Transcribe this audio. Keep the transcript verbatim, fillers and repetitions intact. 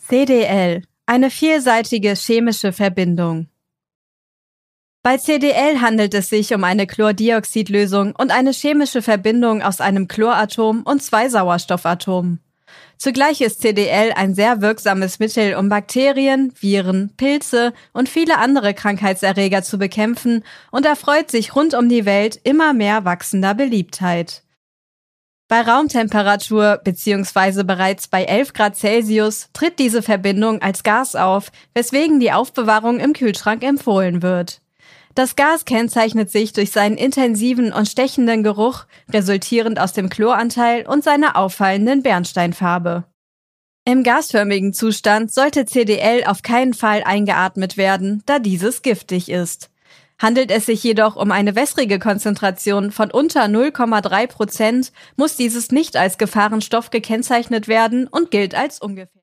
C D L, eine vielseitige chemische Verbindung. Bei C D L handelt es sich um eine Chlordioxidlösung und eine chemische Verbindung aus einem Chloratom und zwei Sauerstoffatomen. Zugleich ist C D L ein sehr wirksames Mittel, um Bakterien, Viren, Pilze und viele andere Krankheitserreger zu bekämpfen und erfreut sich rund um die Welt immer mehr wachsender Beliebtheit. Bei Raumtemperatur bzw. bereits bei elf Grad Celsius tritt diese Verbindung als Gas auf, weswegen die Aufbewahrung im Kühlschrank empfohlen wird. Das Gas kennzeichnet sich durch seinen intensiven und stechenden Geruch, resultierend aus dem Chloranteil und seiner auffallenden Bernsteinfarbe. Im gasförmigen Zustand sollte C D L auf keinen Fall eingeatmet werden, da dieses giftig ist. Handelt es sich jedoch um eine wässrige Konzentration von unter null Komma drei Prozent, muss dieses nicht als Gefahrenstoff gekennzeichnet werden und gilt als ungefährlich.